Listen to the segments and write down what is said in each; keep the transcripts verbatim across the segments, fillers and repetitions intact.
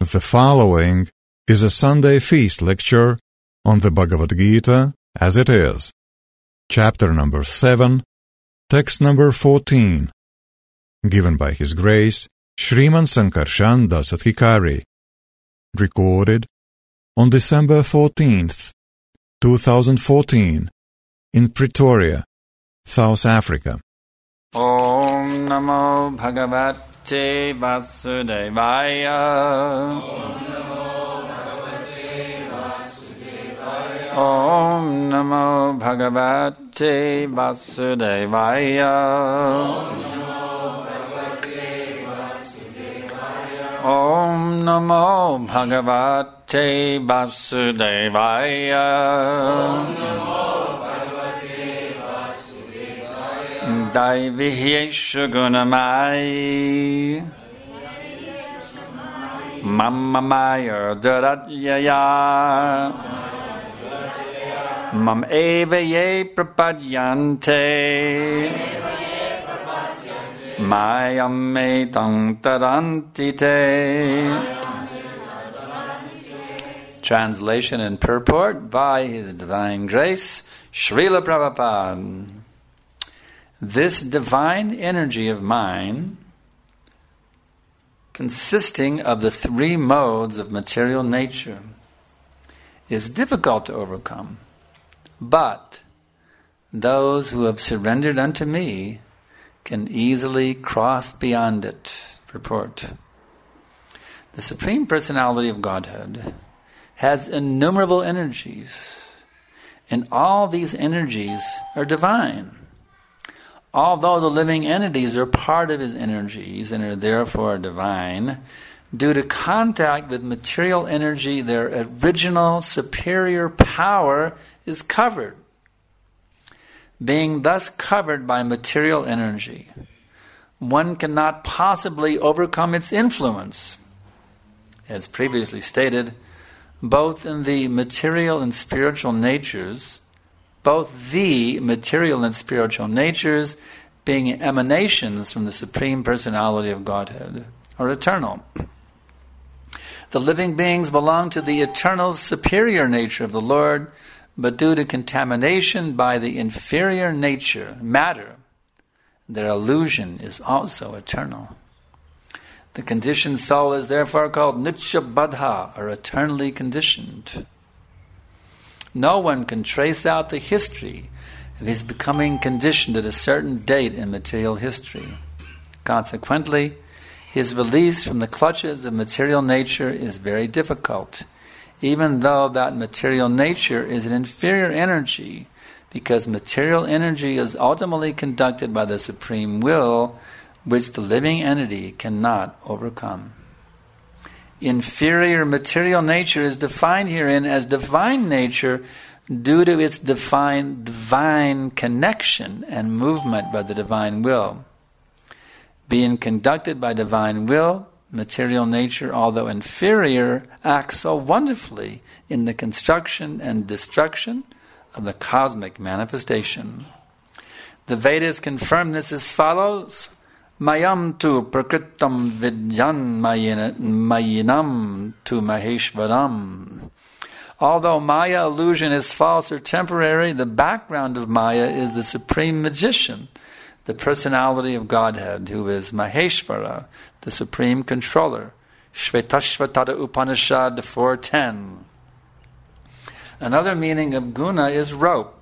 The following is a Sunday feast lecture on the Bhagavad Gita as it is, chapter number seven, text number fourteen, given by His Grace Shriman Sankarshan Dasadhikari, recorded on December fourteenth, two thousand fourteen, in Pretoria, South Africa. Om Namo Bhagavate Vasudevaya. Om Namo Bhagavate Vasudevaya. Om Namo Bhagavate Vasudevaya. Daiviheshu gunamai Mamamaya daratyaya Mam eva ye prapadyante Mayam metang tarantite. Translation and purport by His Divine Grace Srila Prabhupada. This divine energy of mine, consisting of the three modes of material nature, is difficult to overcome. But those who have surrendered unto me can easily cross beyond it. Purport. The Supreme Personality of Godhead has innumerable energies, and all these energies are divine. Although the living entities are part of His energies and are therefore divine, due to contact with material energy, their original superior power is covered. Being thus covered by material energy, one cannot possibly overcome its influence. As previously stated, both in the material and spiritual natures, both the material and spiritual natures, being emanations from the Supreme Personality of Godhead, are eternal. The living beings belong to the eternal superior nature of the Lord, but due to contamination by the inferior nature, matter, their illusion is also eternal. The conditioned soul is therefore called Nitya Baddha, or eternally conditioned. No one can trace out the history of his becoming conditioned at a certain date in material history. Consequently, his release from the clutches of material nature is very difficult, even though that material nature is an inferior energy, because material energy is ultimately conducted by the Supreme Will, which the living entity cannot overcome. Inferior material nature is defined herein as divine nature due to its divine, divine connection and movement by the divine will. Being conducted by divine will, material nature, although inferior, acts so wonderfully in the construction and destruction of the cosmic manifestation. The Vedas confirm this as follows: Mayam tu prakritam vidyan mayinam tu maheshvaram. Although Maya illusion is false or temporary, the background of Maya is the supreme magician, the personality of Godhead, who is Maheshvara, the supreme controller. Shvetashvatara Upanishad four ten. Another meaning of guna is rope.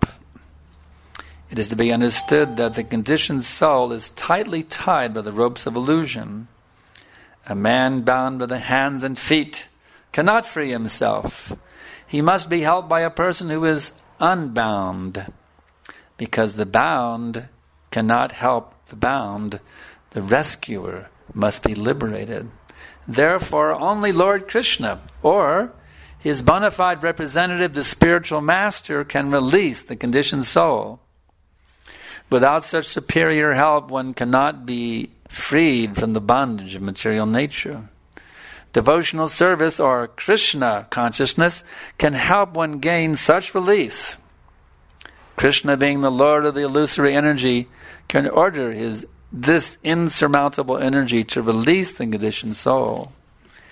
It is to be understood that the conditioned soul is tightly tied by the ropes of illusion. A man bound by the hands and feet cannot free himself. He must be helped by a person who is unbound, because the bound cannot help the bound. The rescuer must be liberated. Therefore, only Lord Krishna, or His bona fide representative, the spiritual master, can release the conditioned soul. Without such superior help, one cannot be freed from the bondage of material nature. Devotional service, or Krishna consciousness, can help one gain such release. Krishna, being the Lord of the illusory energy, can order his this insurmountable energy to release the conditioned soul.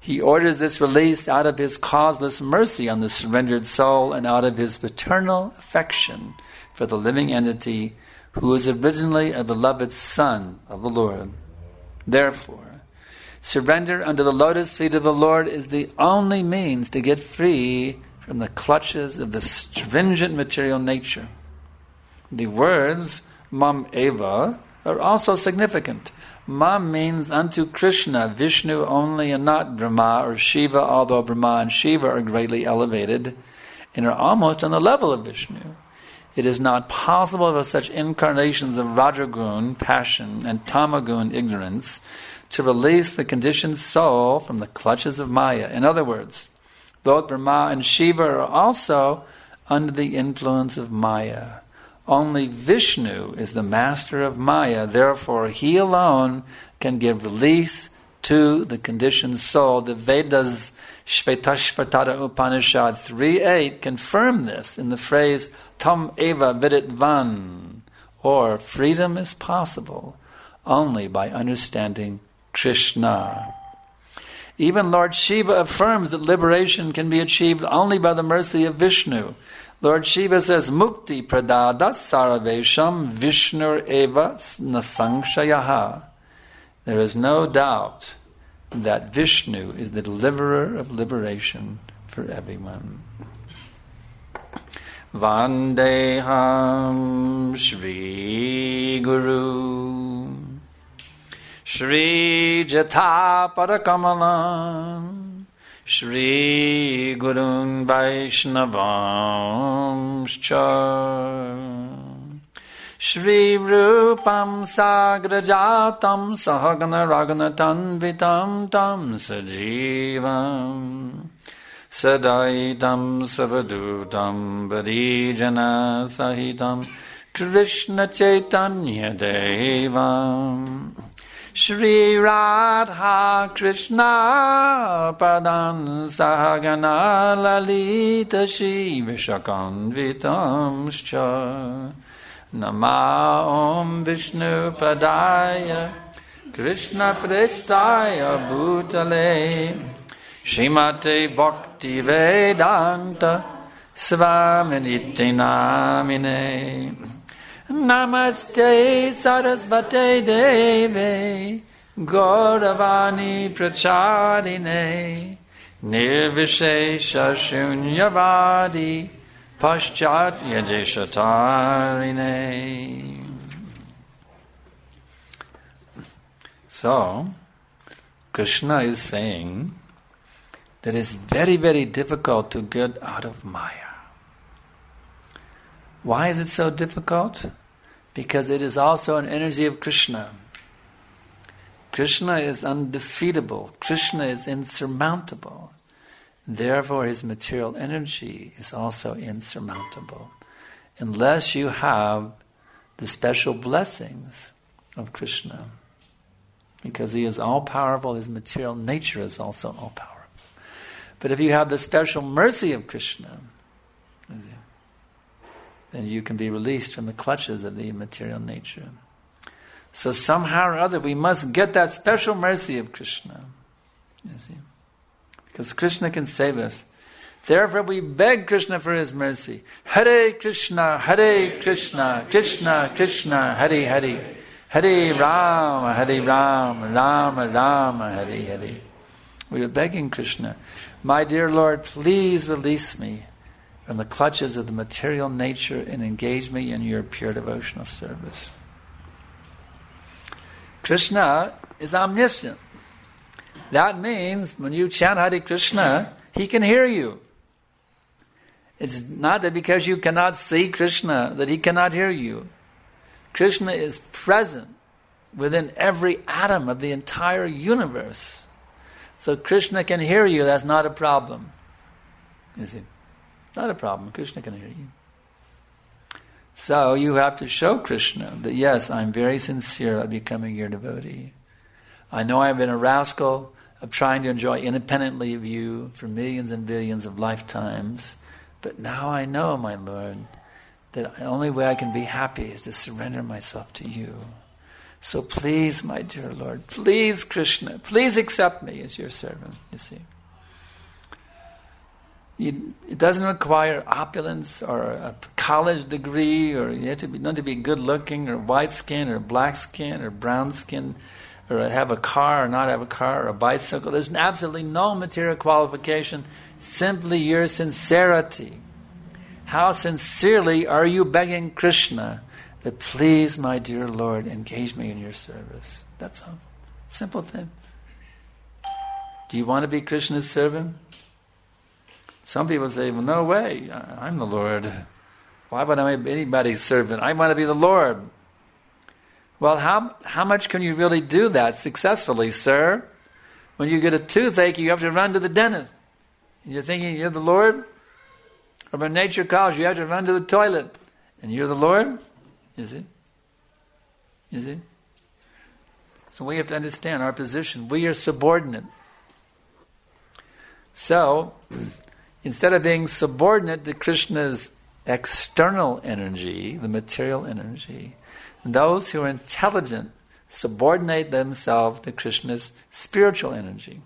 He orders this release out of his causeless mercy on the surrendered soul and out of his paternal affection for the living entity who is originally a beloved son of the Lord. Therefore, surrender under the lotus feet of the Lord is the only means to get free from the clutches of the stringent material nature. The words Mam Eva are also significant. Mam means unto Krishna, Vishnu only, and not Brahma or Shiva, although Brahma and Shiva are greatly elevated and are almost on the level of Vishnu. It is not possible for such incarnations of Rajagun, passion, and Tamagun, ignorance, to release the conditioned soul from the clutches of Maya. In other words, both Brahma and Shiva are also under the influence of Maya. Only Vishnu is the master of Maya, therefore he alone can give release to the conditioned soul. The Vedas Shvetashvatara Upanishad three eight confirm this in the phrase Tam Eva Viditvan, or freedom is possible only by understanding Krishna. Even Lord Shiva affirms that liberation can be achieved only by the mercy of Vishnu. Lord Shiva says, Mukti pradada saravesham Vishnur eva nasangshayaha. There is no doubt that Vishnu is the deliverer of liberation for everyone. Vandeham Shri Guru Shri Jatha Parakamalam Shri Gurun Vaishnavamscha Shri Rupam Sagrajatam Sahagana Ragana Tanvitam Tam Sajivam Sadaitam Savadutam Barijana Sahitam Krishna Chaitanya Devam Shri Radha Krishna Padan Sahagana Lalita Shri Vishakanvitamscha Nama Om Vishnu Padaya Krishna Prestaya Bhutale Shrimate Bhakti Vedanta Svaminiti Namine Namaste Sarasvate Deve Gauravani Pracharine Nirvishesha Shunyavadi Paschat Yajeshatarine. So, Krishna is saying that it's very, very difficult to get out of Maya. Why is it so difficult? Because it is also an energy of Krishna. Krishna is undefeatable. Krishna is insurmountable. Therefore, his material energy is also insurmountable. Unless you have the special blessings of Krishna. Because he is all-powerful, his material nature is also all-powerful. But if you have the special mercy of Krishna, then you can be released from the clutches of the immaterial nature. So somehow or other, we must get that special mercy of Krishna. You see? Because Krishna can save us. Therefore, we beg Krishna for his mercy. Hare Krishna, Hare Krishna, Krishna Krishna, Hare Hare. Hare Rama, Hare Rama, Rama Rama, Hare Hare. We are begging Krishna, my dear Lord, please release me from the clutches of the material nature and engage me in your pure devotional service. Krishna is omniscient. That means when you chant Hare Krishna, he can hear you. It's not that because you cannot see Krishna that he cannot hear you. Krishna is present within every atom of the entire universe. So Krishna can hear you, that's not a problem. You see? Not a problem. Krishna can hear you. So you have to show Krishna that yes, I'm very sincere about becoming your devotee. I know I've been a rascal of trying to enjoy independently of you for millions and billions of lifetimes, but now I know, my Lord, that the only way I can be happy is to surrender myself to you. So please, my dear Lord, please, Krishna, please accept me as your servant, you see. You, it doesn't require opulence or a college degree, or you have to be, not to be good looking, or white skin, or black skin, or brown skin, or have a car or not have a car, or a bicycle. There's absolutely no material qualification, simply your sincerity. How sincerely are you begging Krishna that please, my dear Lord, engage me in your service? That's all. Simple thing. Do you want to be Krishna's servant? Some people say, well, no way, I'm the Lord. Why would I be anybody's servant? I want to be the Lord. Well, how how much can you really do that successfully, sir? When you get a toothache, you have to run to the dentist. And you're thinking you're the Lord? Or when nature calls, you have to run to the toilet. And you're the Lord? You see? You see? So we have to understand our position. We are subordinate. So, instead of being subordinate to Krishna's external energy, the material energy, those who are intelligent subordinate themselves to Krishna's spiritual energy.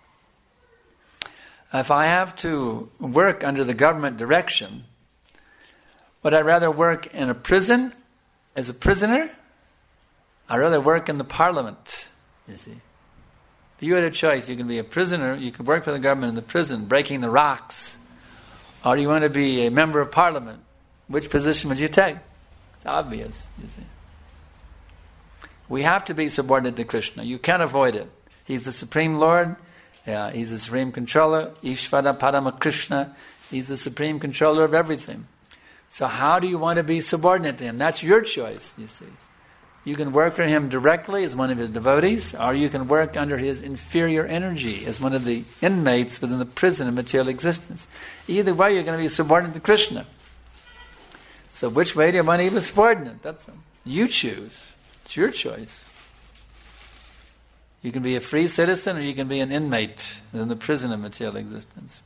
If I have to work under the government direction, would I rather work in a prison as a prisoner? I'd rather work in the parliament, you see. If you had a choice, you can be a prisoner, you can work for the government in the prison, breaking the rocks, or you want to be a member of parliament. Which position would you take? It's obvious, you see. We have to be subordinate to Krishna. You can't avoid it. He's the Supreme Lord. Uh, he's the Supreme Controller. Ishvara Parama Krishna. He's the Supreme Controller of everything. So how do you want to be subordinate to Him? That's your choice, you see. You can work for Him directly as one of His devotees, or you can work under His inferior energy as one of the inmates within the prison of material existence. Either way, you're going to be subordinate to Krishna. So which way do you want to be subordinate? That's you choose. It's your choice. You can be a free citizen, or you can be an inmate in the prison of material existence.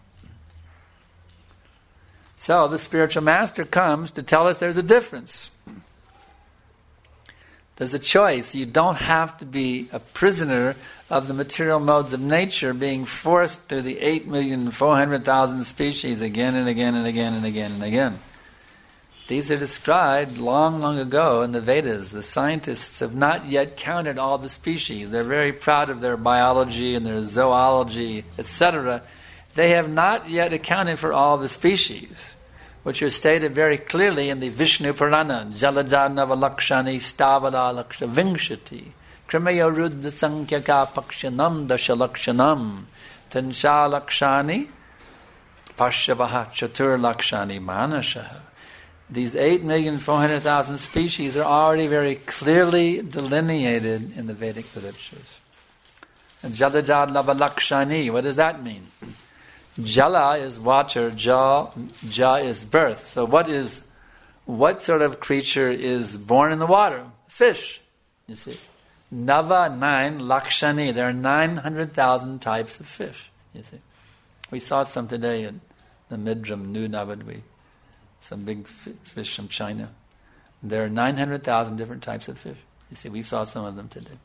So the spiritual master comes to tell us there's a difference. There's a choice. You don't have to be a prisoner of the material modes of nature, being forced through the eight million four hundred thousand species again and again and again and again and again. These are described long, long ago in the Vedas. The scientists have not yet counted all the species. They're very proud of their biology and their zoology, et cetera. They have not yet accounted for all the species, which are stated very clearly in the Vishnu Purana, Jalajana Lakshani Stavada Laksha Vingshati, Krimeya Ruddha Sankyaka Pakshanam Dashalakshanam, Tansha Lakshani, Pashavaha Chatur Lakshani Manashaha. These eight million four hundred thousand species are already very clearly delineated in the Vedic literatures. And Jalajad Lavalakshani, what does that mean? Jala is water, ja, ja is birth. So what is, what sort of creature is born in the water? Fish, you see. Nava, nine, Lakshani, there are nine hundred thousand types of fish, you see. We saw some today in the Midram, New Navadvi. Some big fish from China. There are nine hundred thousand different types of fish. You see, we saw some of them today.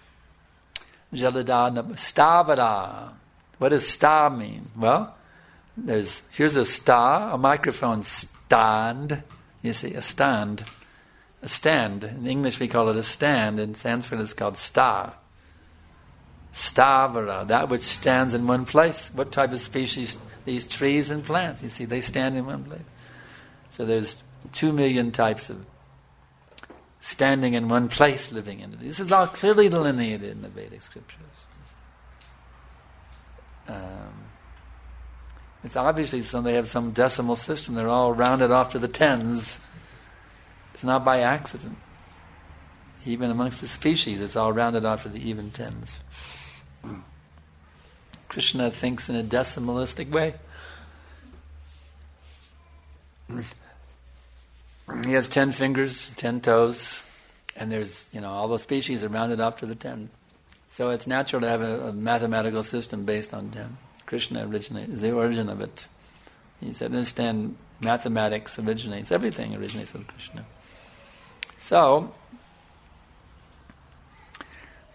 Jalada Stavada. What does sta mean? Well, there's here's a sta, a microphone stand. You see, a stand. A stand. In English we call it a stand. In Sanskrit it's called sta. Stavara, that which stands in one place. What type of species? These trees and plants. You see, they stand in one place. So there's two million types of standing in one place, living in it. This is all clearly delineated in the Vedic scriptures. Um, it's obviously some they have some decimal system. They're all rounded off to the tens. It's not by accident. Even amongst the species, it's all rounded off to the even tens. Krishna thinks in a decimalistic way. He has ten fingers, ten toes, and there's, you know, all the species are rounded up to the ten. So it's natural to have a, a mathematical system based on ten. Krishna originates, is the origin of it. He said, understand, mathematics originates, everything originates with Krishna. So,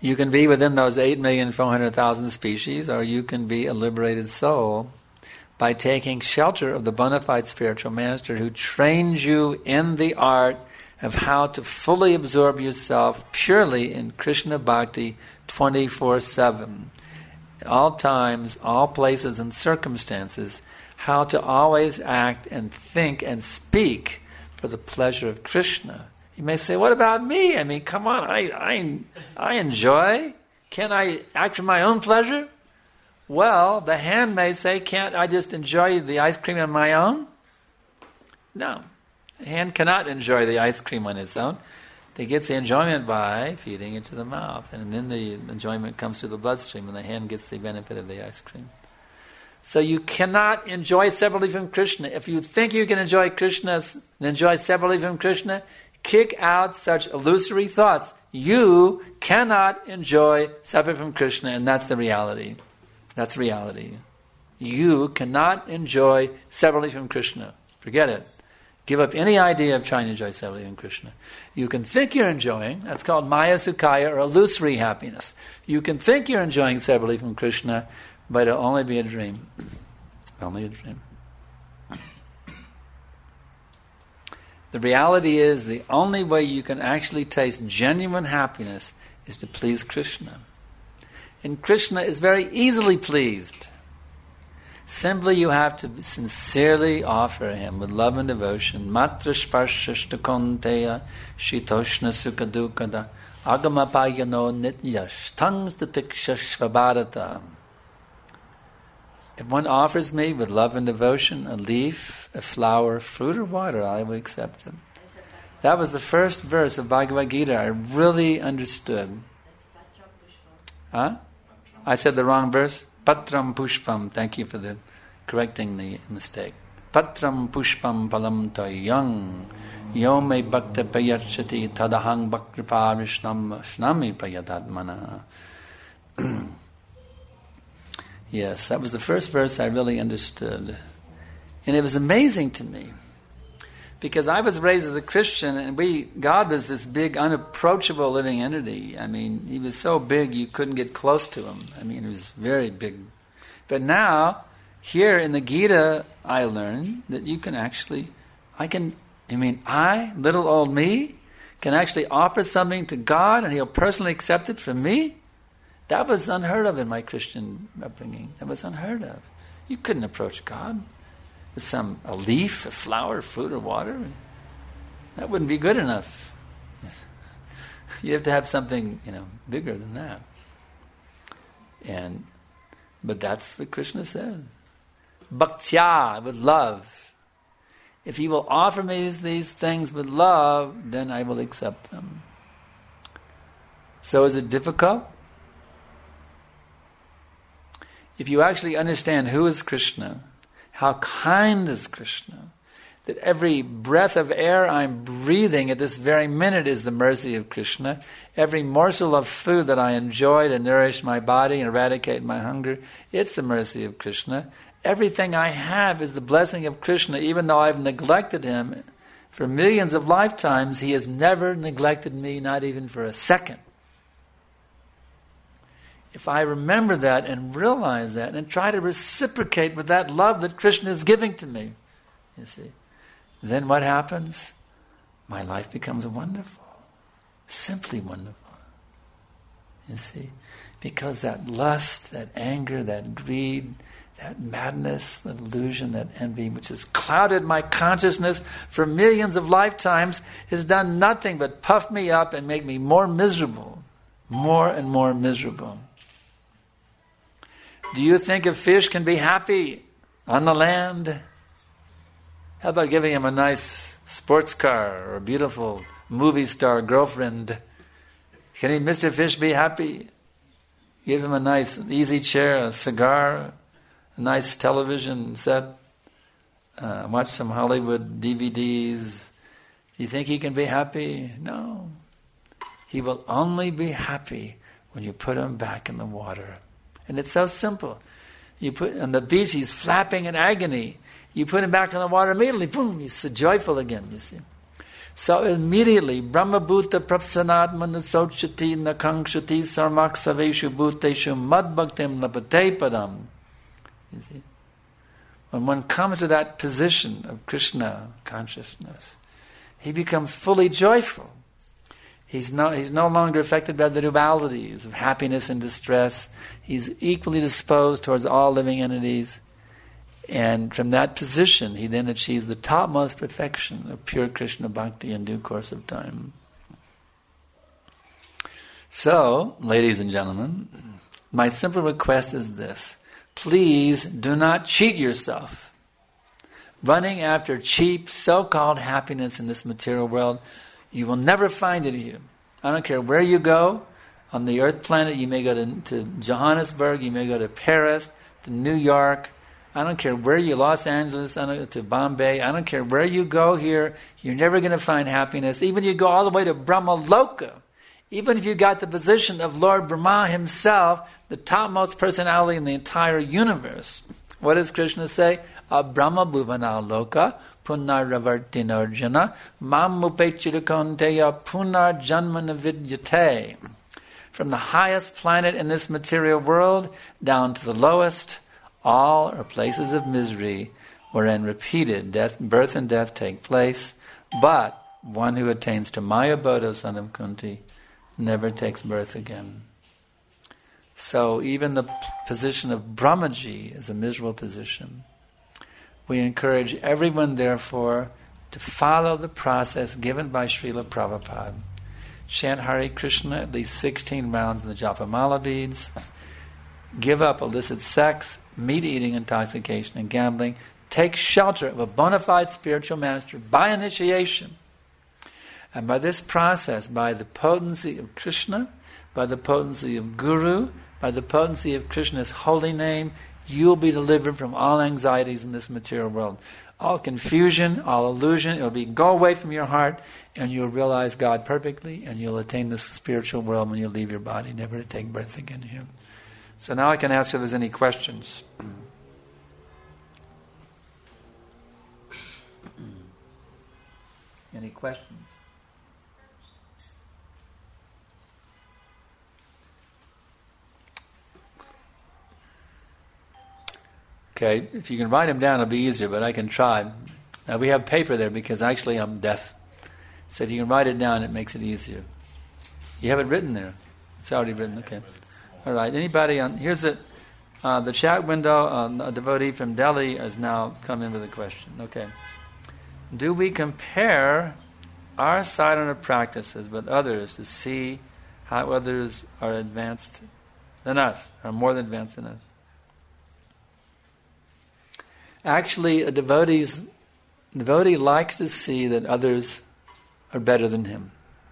You can be within those eight million four hundred thousand species, or you can be a liberated soul by taking shelter of the bona fide spiritual master who trains you in the art of how to fully absorb yourself purely in Krishna Bhakti twenty-four seven. At all times, all places and circumstances, how to always act and think and speak for the pleasure of Krishna. You may say, what about me? I mean, come on, I, I, I enjoy. Can't I act for my own pleasure? Well, the hand may say, can't I just enjoy the ice cream on my own? No. The hand cannot enjoy the ice cream on its own. It gets the enjoyment by feeding it to the mouth. And then the enjoyment comes to the bloodstream and the hand gets the benefit of the ice cream. So you cannot enjoy separately from Krishna. If you think you can enjoy Krishna and enjoy separately from Krishna, kick out such illusory thoughts. You cannot enjoy separate from Krishna, and that's the reality. That's reality. You cannot enjoy separately from Krishna. Forget it. Give up any idea of trying to enjoy separately from Krishna. You can think you're enjoying, that's called Maya Sukhaya, or illusory happiness. You can think you're enjoying separately from Krishna, but it'll only be a dream. Only a dream. The reality is the only way you can actually taste genuine happiness is to please Krishna. And Krishna is very easily pleased. Simply you have to sincerely offer Him with love and devotion. Matra sparshashta konteya shitoshna sukadukada agamapayano nityash tangstatiksha. If one offers me with love and devotion a leaf, a flower, fruit or water, I will accept it. That was the first verse of Bhagavad Gita I really understood. Huh? I said the wrong verse? Patram pushpam. Thank you for the correcting the mistake. Patram pushpam palam toyang yome bhakta payachati tadahang bhakripa vishnam shnami payadatmana. Yes, that was the first verse I really understood. And it was amazing to me. Because I was raised as a Christian, and we God was this big, unapproachable living entity. I mean, He was so big you couldn't get close to Him. I mean, He was very big. But now, here in the Gita, I learned that you can actually, I can, I mean, I, little old me, can actually offer something to God and He'll personally accept it from me. That was unheard of in my Christian upbringing. That was unheard of. You couldn't approach God with some a leaf, a flower, fruit, or water. That wouldn't be good enough. You have to have something, you know, bigger than that. And but that's what Krishna says. Bhaktya, with love. If He will offer me these things with love, then I will accept them. So is it difficult? If you actually understand who is Krishna, how kind is Krishna, that every breath of air I'm breathing at this very minute is the mercy of Krishna, every morsel of food that I enjoy to nourish my body and eradicate my hunger, it's the mercy of Krishna. Everything I have is the blessing of Krishna. Even though I've neglected Him for millions of lifetimes, He has never neglected me, not even for a second. If I remember that and realize that and try to reciprocate with that love that Krishna is giving to me, you see, then what happens? My life becomes wonderful. Simply wonderful. You see? Because that lust, that anger, that greed, that madness, that illusion, that envy, which has clouded my consciousness for millions of lifetimes, has done nothing but puff me up and make me more miserable. More and more miserable. Do you think a fish can be happy on the land? How about giving him a nice sports car or a beautiful movie star girlfriend? Can he, Mister Fish, be happy? Give him a nice easy chair, a cigar, a nice television set, uh, watch some Hollywood D V Ds. Do you think he can be happy? No. He will only be happy when you put him back in the water. And it's so simple. You put on the beach, he's flapping in agony. You put him back in the water immediately, boom, he's so joyful again, you see. So immediately, Brahma Bhuta Prapsanat Manusochati Nakangshati Sarmaksaveshu Bhuteshu Madbhaktim Lapate Padam. You see? When one comes to that position of Krishna consciousness, he becomes fully joyful. He's no, he's no longer affected by the dualities of happiness and distress. He's equally disposed towards all living entities. And from that position, he then achieves the topmost perfection of pure Krishna bhakti in due course of time. So, ladies and gentlemen, my simple request is this. Please do not cheat yourself. Running after cheap, so-called happiness in this material world, you will never find it here. I don't care where you go on the earth planet. You may go to, to Johannesburg, you may go to Paris, to New York. I don't care where you, Los Angeles, I don't, to Bombay. I don't care where you go here. You're never going to find happiness. Even if you go all the way to Brahma Loka, even if you got the position of Lord Brahma himself, the topmost personality in the entire universe. What does Krishna say? A Brahma Bhuvana Loka Punaravartinarjana Mam Mupechirakonteya Punar Janmana Vidyate. From the highest planet in this material world down to the lowest, all are places of misery wherein repeated death, birth and death take place, but one who attains to Maya Bodho, son of Kunti, never takes birth again. So even the p- position of Brahmaji is a miserable position. We encourage everyone, therefore, to follow the process given by Srila Prabhupada. Chant Hare Krishna at least sixteen rounds in the Japamala beads. Give up illicit sex, meat eating, intoxication, and gambling. Take shelter of a bona fide spiritual master by initiation. And by this process, by the potency of Krishna, by the potency of Guru, by the potency of Krishna's holy name, you'll be delivered from all anxieties in this material world. All confusion, all illusion, it'll be go away from your heart, and you'll realize God perfectly, and you'll attain this spiritual world when you leave your body, never to take birth again here. So now I can ask if there's any questions. Any questions? Okay, if you can write them down, it'll be easier, but I can try. Now we have paper there because actually I'm deaf. So if you can write it down, it makes it easier. You have it written there. It's already written, okay. All right, anybody on, here's it. Uh, the chat window, uh, a devotee from Delhi has now come in with a question. Okay. Do we compare our sadhana practices with others to see how others are advanced than us, are more than advanced than us? Actually, a devotee's, devotee likes to see that others are better than him.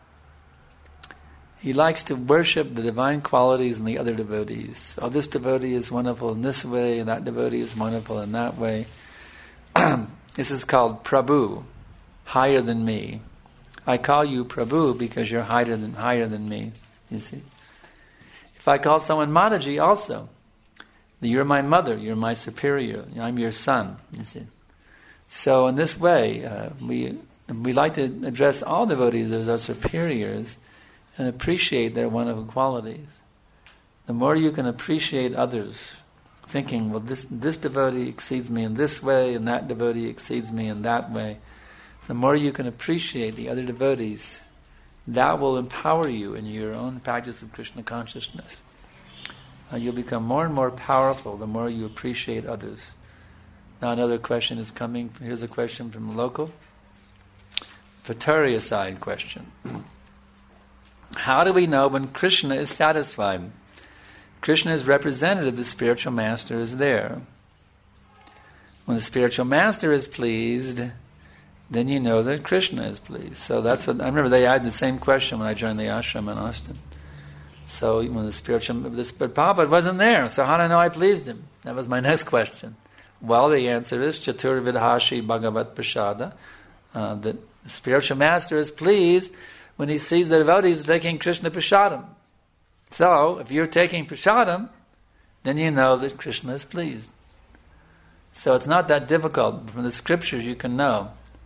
He likes to worship the divine qualities in the other devotees. Oh, this devotee is wonderful in this way, and that devotee is wonderful in that way. This is called Prabhu, higher than me. I call you Prabhu because you're higher than higher than me, you see. If I call someone Mataji also, you're my mother, you're my superior, I'm your son, you see. So in this way, uh, we we like to address all devotees as our superiors and appreciate their wonderful qualities. The more you can appreciate others, thinking, well, this this devotee exceeds me in this way, and that devotee exceeds me in that way, the more you can appreciate the other devotees, that will empower you in your own practice of Krishna consciousness. Uh, you'll become more and more powerful the more you appreciate others. Now another question is coming. Here's a question from the local. Vataria side question. How do we know when Krishna is satisfied? Krishna's representative, the spiritual master, is there. When the spiritual master is pleased, then you know that Krishna is pleased. So that's what I remember. They had the same question when I joined the ashram in Austin. So when the spiritual, this, but Prabhupada wasn't there. So how do I know I pleased him? That was my next question. Well, the answer is Chaturvidhashi Bhagavat Prasada. Uh, that the spiritual master is pleased when he sees the devotees taking Krishna Prasadam. So, if you're taking Prasadam, then you know that Krishna is pleased. So it's not that difficult. From the scriptures you can know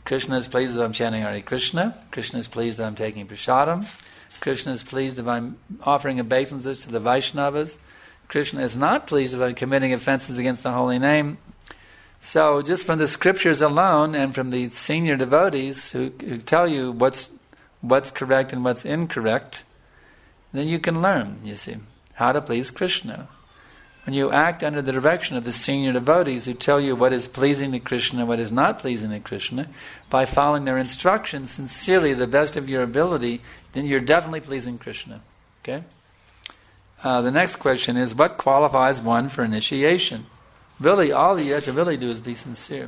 Krishna is pleased if I'm chanting Hare Krishna. Krishna is pleased if I'm taking prasadam. Krishna is pleased if I'm offering obeisances to the Vaishnavas. Krishna is not pleased if I'm committing offenses against the holy name. So just from the scriptures alone and from the senior devotees who, who tell you what's what's correct and what's incorrect, then you can learn, you see, how to please Krishna. When you act under the direction of the senior devotees who tell you what is pleasing to Krishna, what is not pleasing to Krishna, by following their instructions sincerely, the best of your ability, then you're definitely pleasing Krishna. Okay? Uh, the next question is, what qualifies one for initiation? Really, all you have to really do is be sincere.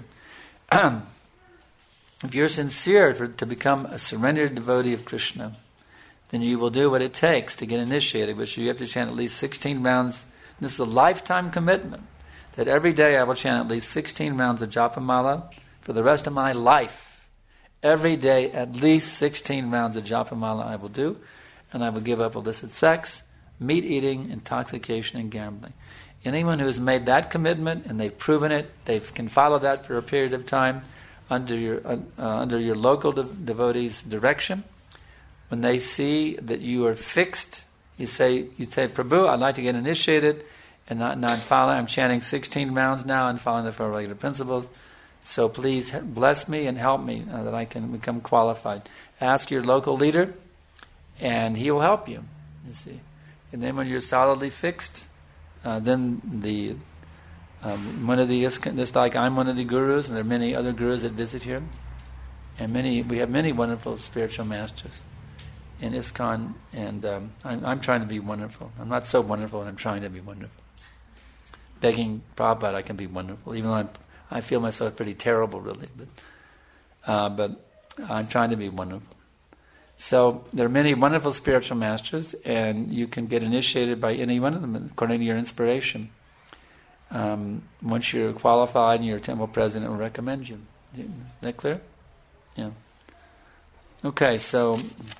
If you're sincere for, to become a surrendered devotee of Krishna, then you will do what it takes to get initiated, which you have to chant at least sixteen rounds. This is a lifetime commitment, that every day I will chant at least sixteen rounds of Japamala for the rest of my life. Every day, at least sixteen rounds of Japamala I will do, and I will give up illicit sex, meat eating, intoxication, and gambling. Anyone who has made that commitment, and they've proven it, they can follow that for a period of time under your uh, under your local de- devotees' direction. When they see that you are fixed, you say, you say, Prabhu, I'd like to get initiated, and not, not following. I'm chanting sixteen rounds now and following the four regular principles. So please bless me and help me uh, that I can become qualified. Ask your local leader, and he will help you. You see, and then when you're solidly fixed, uh, then the um, one of the just like I'm one of the gurus, and there are many other gurus that visit here, and many we have many wonderful spiritual masters in ISKCON, and um, I'm, I'm trying to be wonderful. I'm not so wonderful, and I'm trying to be wonderful. Begging Prabhupada, I can be wonderful, even though I'm, I feel myself pretty terrible, really. But, uh, but I'm trying to be wonderful. So there are many wonderful spiritual masters, and you can get initiated by any one of them according to your inspiration. Um, once you're qualified and your temple president will recommend you. Is that clear? Yeah. Okay, so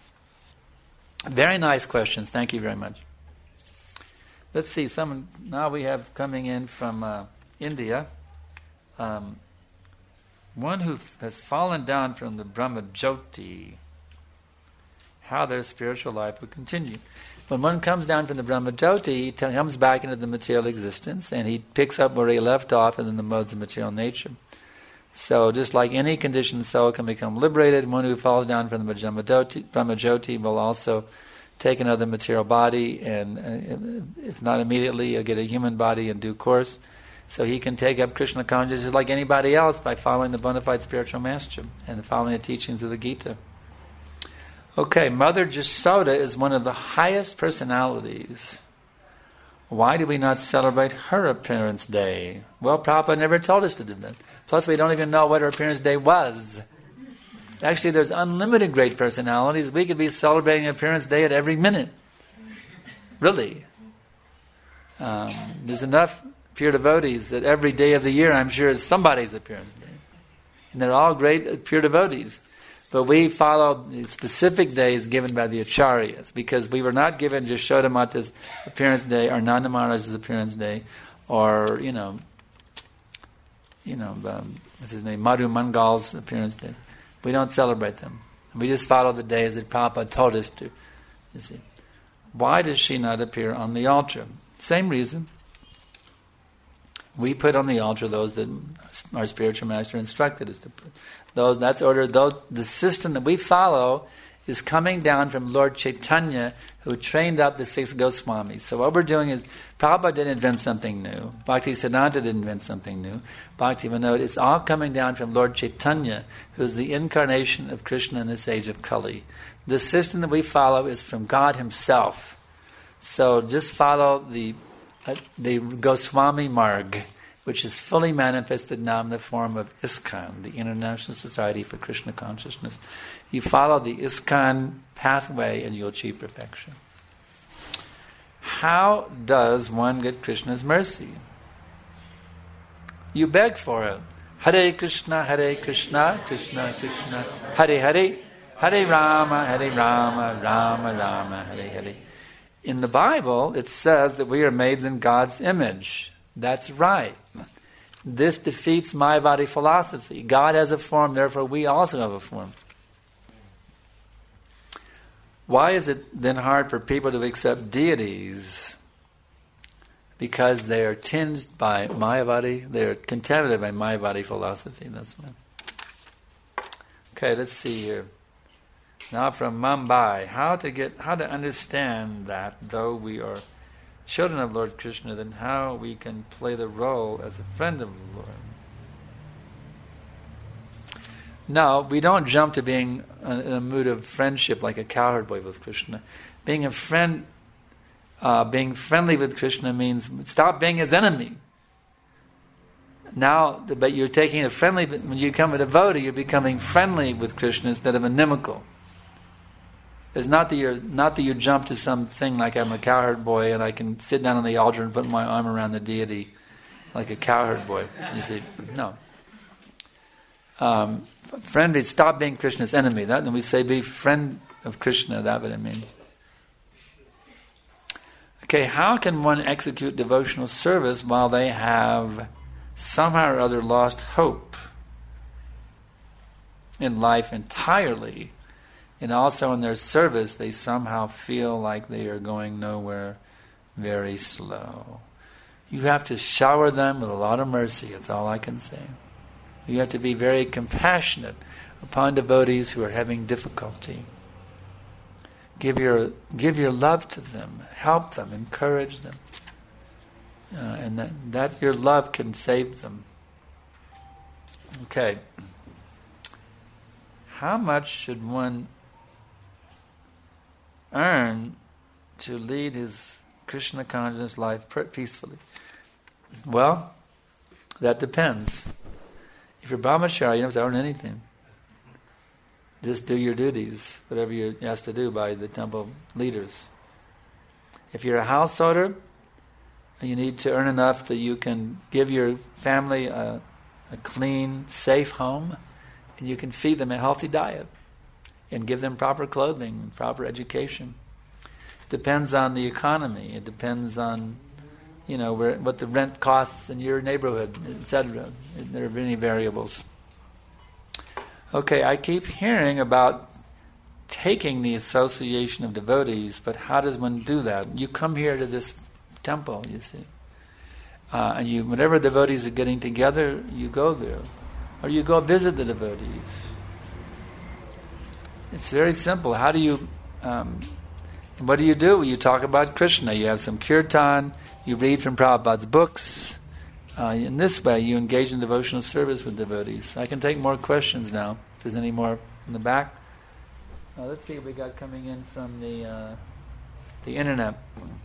very nice questions. Thank you very much. Let's see. Someone now we have coming in from uh, India. Um, one who f- has fallen down from the Brahma Jyoti. How their spiritual life will continue. When one comes down from the Brahma Jyoti, he t- comes back into the material existence, and he picks up where he left off in the modes of material nature. So just like any conditioned soul can become liberated, one who falls down from the Brahma Jyoti, Brahma Jyoti will also take another material body, and uh, if not immediately, he'll get a human body in due course. So he can take up Krishna consciousness like anybody else by following the bona fide spiritual master and following the teachings of the Gita. Okay, Mother Jasoda is one of the highest personalities. Why do we not celebrate her appearance day? Well, Prabhupada never told us to do that. Plus, we don't even know what her appearance day was. Actually, there's unlimited great personalities. We could be celebrating appearance day at every minute. Really. Um, there's enough pure devotees that every day of the year, I'm sure, is somebody's appearance day. And they're all great pure devotees. But we follow the specific days given by the acharyas, because we were not given Yashoda Mata's appearance day or Nanda Maharaj's appearance day, or, you know, you know, um, what's his name, Madhu Mangal's appearance day. We don't celebrate them. We just follow the days that Prabhupada told us to. You see, why does she not appear on the altar? Same reason. We put on the altar those that our spiritual master instructed us to put. Those that's order. Those the system that we follow is coming down from Lord Chaitanya, who trained up the six Goswamis. So what we're doing is, Prabhupada didn't invent something new. Bhaktisiddhanta didn't invent something new. Bhaktivinoda, it's all coming down from Lord Chaitanya, who's the incarnation of Krishna in this age of Kali. The system that we follow is from God Himself. So just follow the uh, the Goswami Marg, which is fully manifested now in the form of ISKCON, the International Society for Krishna Consciousness. You follow the ISKCON pathway and you'll achieve perfection. How does one get Krishna's mercy? You beg for it. Hare Krishna, Hare Krishna, Krishna Krishna, Hare Hare, Hare Rama, Hare Rama, Rama Rama, Hare Hare. In the Bible, it says that we are made in God's image. That's right. This defeats Mayavadi philosophy. God has a form, therefore we also have a form. Why is it then hard for people to accept deities? Because they are tinged by Mayavadi, they are contaminated by Mayavadi philosophy. That's why. Okay, let's see here. Now from Mumbai, how to get, how to understand that though we are children of Lord Krishna, then how we can play the role as a friend of the Lord. No, we don't jump to being in a mood of friendship like a cowherd boy with Krishna. Being a friend, uh, being friendly with Krishna means stop being his enemy. Now, but you're taking a friendly, when you become a devotee, you're becoming friendly with Krishna instead of inimical. It's not that you're not that you jump to something like I'm a cowherd boy and I can sit down on the altar and put my arm around the deity like a cowherd boy. You see, no. Um, friendly, stop being Krishna's enemy. That, when we say be friend of Krishna, that's what I mean. Okay, how can one execute devotional service while they have somehow or other lost hope in life entirely, and also in their service they somehow feel like they are going nowhere, very slow? You have to shower them with a lot of mercy, that's all I can say. You have to be very compassionate upon devotees who are having difficulty. Give your give your love to them, help them, encourage them. Uh, and that, that your love can save them. Okay. How much should one earn to lead his Krishna conscious life peacefully? Well, that depends. If you're brahmachari, you don't have to earn anything. Just do your duties, whatever you're asked to do by the temple leaders. If you're a householder, you need to earn enough that you can give your family a, a clean, safe home, and you can feed them a healthy diet, and give them proper clothing and proper education. It depends on the economy. It depends on, you know, where, what the rent costs in your neighborhood, et cetera. There are many variables. Okay, I keep hearing about taking the association of devotees, but how does one do that? You come here to this temple, you see, uh, and you, whenever devotees are getting together, you go there, or you go visit the devotees. It's very simple. How do you? Um, what do you do? You talk about Krishna. You have some kirtan. You read from Prabhupada's books. Uh, in this way, you engage in devotional service with devotees. I can take more questions now, if there's any more in the back. Uh, let's see what we got coming in from the uh, the internet.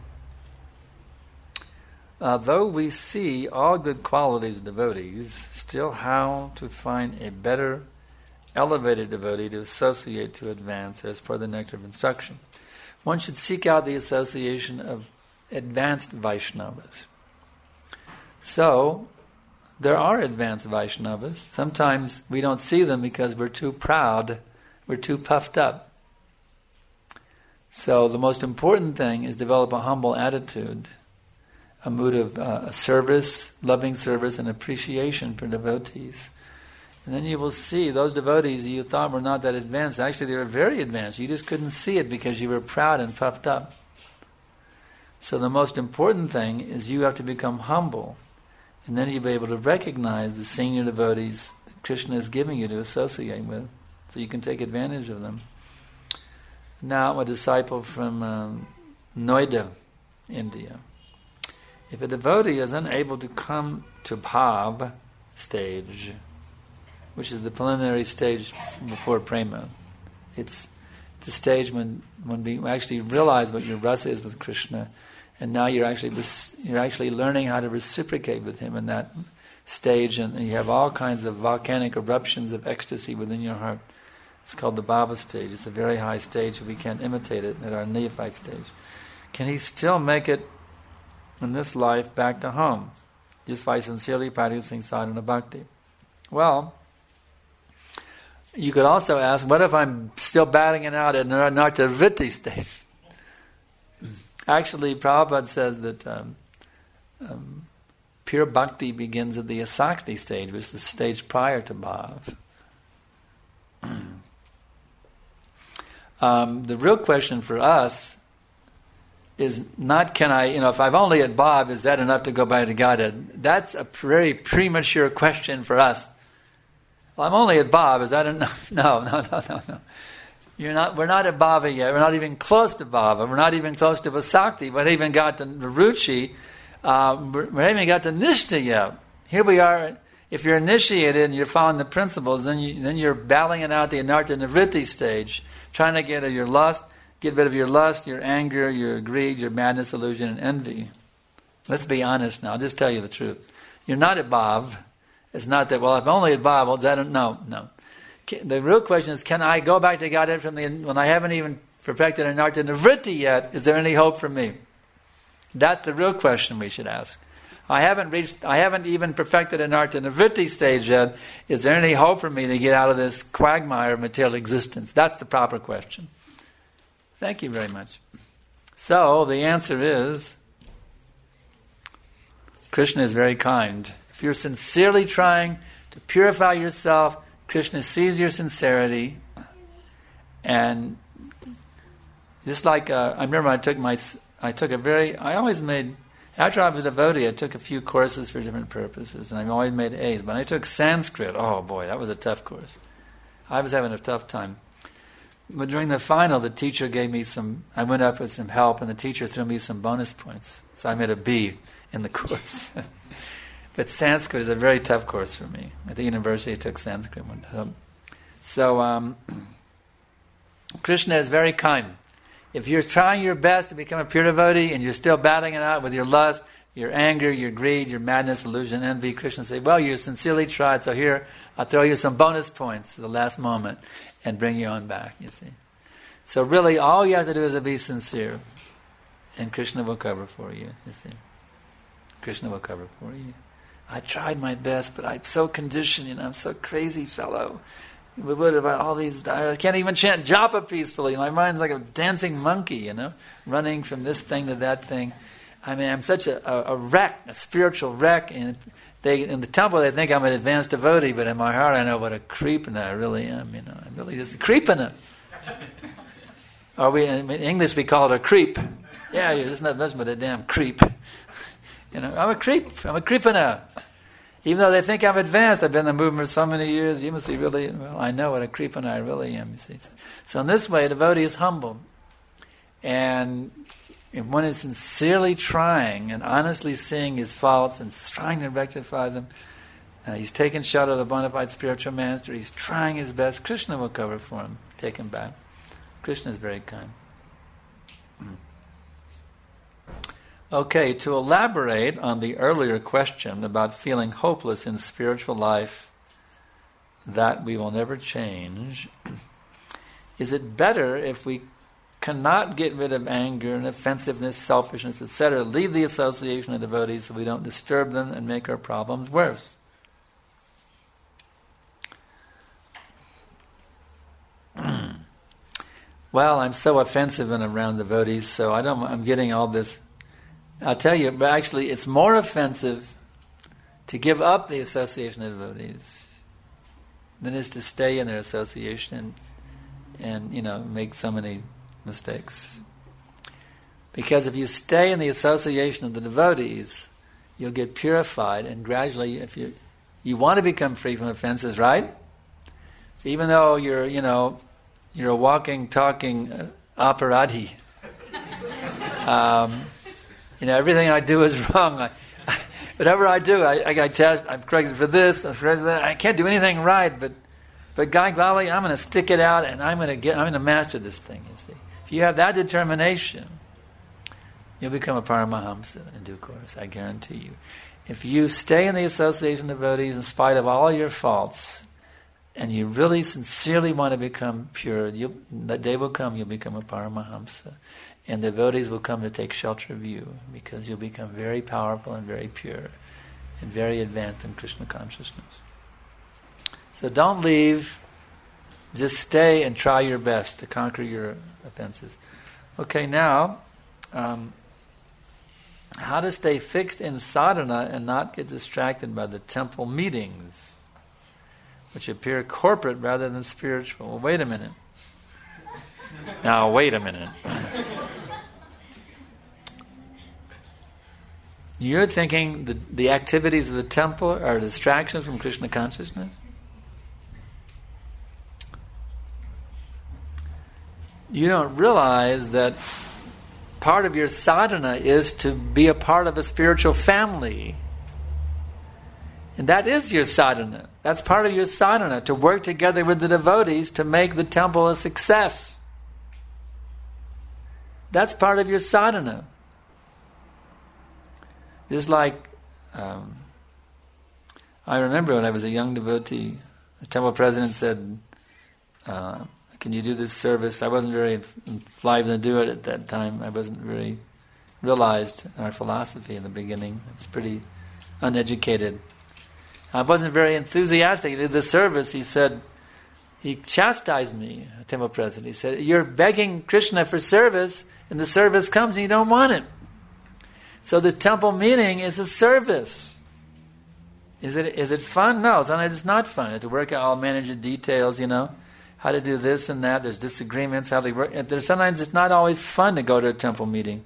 Uh, though we see all good qualities of devotees, still how to find a better, elevated devotee to associate to advance as per the nectar of instruction. One should seek out the association of advanced Vaishnavas. So, there are advanced Vaishnavas. Sometimes we don't see them because we're too proud, we're too puffed up. So the most important thing is develop a humble attitude, a mood of uh, service, loving service and appreciation for devotees. And then you will see those devotees you thought were not that advanced, actually they were very advanced. You just couldn't see it because you were proud and puffed up. So the most important thing is you have to become humble. And then you'll be able to recognize the senior devotees that Krishna is giving you to associate with, so you can take advantage of them. Now, a disciple from um, Noida, India. If a devotee is unable to come to bhav stage, which is the preliminary stage before prema, it's the stage when, when we actually realize what your rasa is with Krishna, and now you're actually you're actually learning how to reciprocate with him in that stage, and you have all kinds of volcanic eruptions of ecstasy within your heart. It's called the bhava stage. It's a very high stage. We can't imitate it at our neophyte stage. Can he still make it in this life back to home, just by sincerely practicing sadhana bhakti? Well, you could also ask, what if I'm still batting it out at Narta Vritti stage? Actually, Prabhupada says that um, um, Pure bhakti begins at the asakti stage, which is the stage prior to bhav. um, the real question for us is not can I, you know, if I'm only at bhav, is that enough to go back to Godhead? That's a very premature question for us. Well, I'm only at bhav, is that enough? No, no, no, no, no. You're not, we're not at bhava yet. We're not even close to bhava. We're not even close to vasakti. We haven't even got to ruchi. Uh, we haven't even got to nishta yet. Here we are. If you're initiated and you're following the principles, then, you, then you're battling it out the anartha nivritti stage, trying to get at your lust, get rid of your lust, your anger, your greed, your madness, illusion, and envy. Let's be honest now. I'll just tell you the truth. You're not at bhav. It's not that, well, if I'm only at bhav, well, that, no, no. The real question is, can I go back to Godhead from the when I haven't even perfected anartha nivritti yet? Is there any hope for me? That's the real question we should ask. I haven't reached, I haven't even perfected anartha nivritti stage yet. Is there any hope for me to get out of this quagmire of material existence? That's the proper question. Thank you very much. So the answer is, Krishna is very kind. If you're sincerely trying to purify yourself, Krishna sees your sincerity, and just like uh, I remember, I took my, I took a very, I always made after I was a devotee, I took a few courses for different purposes, and I always made A's. But I took Sanskrit. Oh boy, that was a tough course. I was having a tough time. But during the final, the teacher gave me some. I went up with some help, and the teacher threw me some bonus points, so I made a B in the course. But Sanskrit is a very tough course for me. At the university, I took Sanskrit one time. So, um, Krishna is very kind. If you're trying your best to become a pure devotee and you're still battling it out with your lust, your anger, your greed, your madness, illusion, envy, Krishna says, well, you sincerely tried, so here, I'll throw you some bonus points at the last moment and bring you on back, you see. So really, all you have to do is to be sincere, and Krishna will cover for you, you see. Krishna will cover for you. I tried my best, but I'm so conditioned, you know, I'm so crazy fellow. What about all these, I can't even chant japa peacefully. My mind's like a dancing monkey, you know, running from this thing to that thing. I mean, I'm such a, a, a wreck, a spiritual wreck. And they, in the temple, they think I'm an advanced devotee, but in my heart, I know what a creepin' I really am, you know. I'm really just a creepin'. Or we, in English, we call it a creep. Yeah, you're just nothing but a damn creep. You know, I'm a creep. I'm a creepin'. Even though they think I'm advanced, I've been in the movement for so many years, you must be really, well, I know what a creepin' I really am, you see. So in this way, a devotee is humble. And if one is sincerely trying and honestly seeing his faults and trying to rectify them, uh, he's taken shelter of the bona fide spiritual master, he's trying his best, Krishna will cover for him, take him back. Krishna is very kind. Mm. Okay, to elaborate on the earlier question about feeling hopeless in spiritual life, that we will never change, is it better if we cannot get rid of anger and offensiveness, selfishness, et cetera, leave the association of devotees so we don't disturb them and make our problems worse? Well, I'm so offensive and around devotees, so I don't. I'm getting all this. I'll tell you, but actually it's more offensive to give up the association of devotees than it is to stay in their association and, and, you know, make so many mistakes. Because if you stay in the association of the devotees, you'll get purified, and gradually, if you you want to become free from offenses, right? So even though you're, you know, you're a walking, talking uh, aparadhi, um, you know, everything I do is wrong. I, I, whatever I do, I, I got test. I'm corrected for this. I'm corrected for that. I can't do anything right, but but Guy Golly, I'm going to stick it out, and I'm going to get. I'm going to master this thing. You see, if you have that determination, you'll become a Paramahamsa in due course. I guarantee you. If you stay in the association of devotees in spite of all your faults, and you really sincerely want to become pure, you'll, that day will come. You'll become a Paramahamsa. And the devotees will come to take shelter of you because you'll become very powerful and very pure and very advanced in Krishna consciousness. So don't leave. Just stay and try your best to conquer your offenses. Okay, now, um, how to stay fixed in sadhana and not get distracted by the temple meetings, which appear corporate rather than spiritual. Well, wait a minute. Now, wait a minute. You're thinking the, the activities of the temple are distractions from Krishna consciousness? You don't realize that part of your sadhana is to be a part of a spiritual family. And that is your sadhana. That's part of your sadhana, to work together with the devotees to make the temple a success. That's part of your sadhana. Just like, um, I remember when I was a young devotee, the temple president said, uh, can you do this service? I wasn't very live to do it at that time. I wasn't very realized in our philosophy in the beginning. It's pretty uneducated. I wasn't very enthusiastic to do the service. He said, he chastised me, the temple president. He said, you're begging Krishna for service, and the service comes and you don't want it. So the temple meeting is a service. Is it is it fun? No, sometimes it's not fun. You have to work out all manage the details, you know, how to do this and that. There's disagreements, how they work. There's sometimes it's not always fun to go to a temple meeting.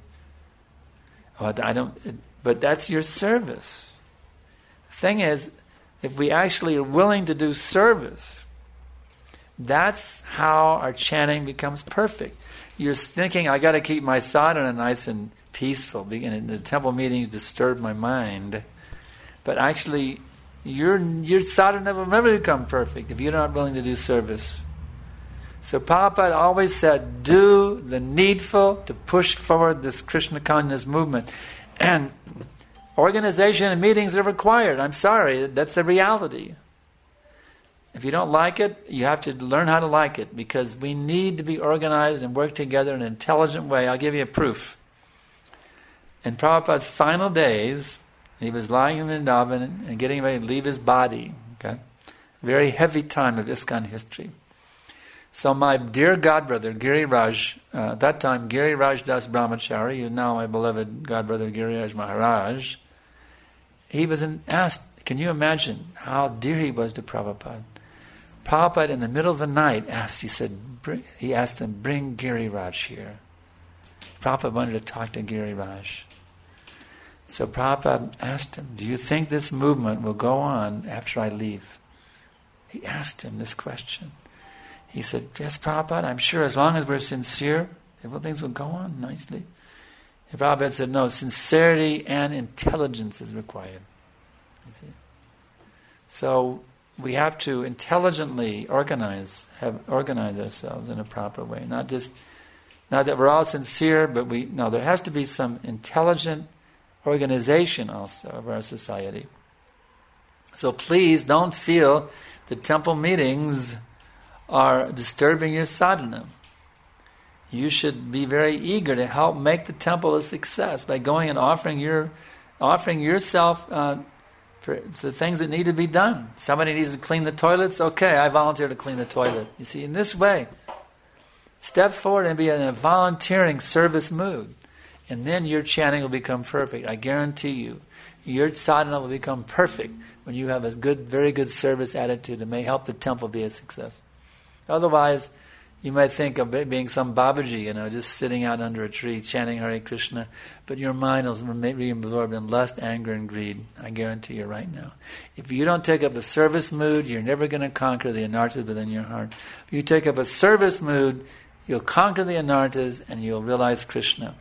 Oh, I don't. It, but that's your service. The thing is, if we actually are willing to do service, that's how our chanting becomes perfect. You're thinking, I got to keep my sadhana nice and peaceful. And the temple meetings disturb my mind. But actually, your your sadhana will never become perfect if you're not willing to do service. So Prabhupada always said, do the needful to push forward this Krishna consciousness movement. And organization and meetings are required. I'm sorry, that's the reality. If you don't like it, you have to learn how to like it, because we need to be organized and work together in an intelligent way. I'll give you a proof. In Prabhupada's final days, he was lying in Vrindavan and getting ready to leave his body. Okay, very heavy time of ISKCON history. So my dear godbrother, Giri Raj, uh, at that time, Giri Raj Das Brahmachari, who is now my beloved godbrother, Giri Raj Maharaj, he was in, asked, can you imagine how dear he was to Prabhupada? Prabhupada, in the middle of the night, asked, he said, bring, he asked him, bring Giri Raj here. Prabhupada wanted to talk to Giri Raj. So Prabhupada asked him, do you think this movement will go on after I leave? He asked him this question. He said, yes, Prabhupada, I'm sure as long as we're sincere, things will go on nicely. And Prabhupada said, no, sincerity and intelligence is required. You see? So we have to intelligently organize, have organize ourselves in a proper way. Not just, not that we're all sincere, but we, no, there has to be some intelligent organization also of our society. So please don't feel the temple meetings are disturbing your sadhana. You should be very eager to help make the temple a success by going and offering your, offering yourself uh, for the things that need to be done. Somebody needs to clean the toilets. Okay, I volunteer to clean the toilet. You see, in this way, step forward and be in a volunteering service mood, and then your chanting will become perfect. I guarantee you, your sadhana will become perfect when you have a good, very good service attitude that may help the temple be a success. Otherwise, you might think of it being some Babaji, you know, just sitting out under a tree chanting Hare Krishna, but your mind will be absorbed in lust, anger, and greed. I guarantee you right now. If you don't take up a service mood, you're never going to conquer the anarthas within your heart. If you take up a service mood, you'll conquer the anarthas and you'll realize Krishna.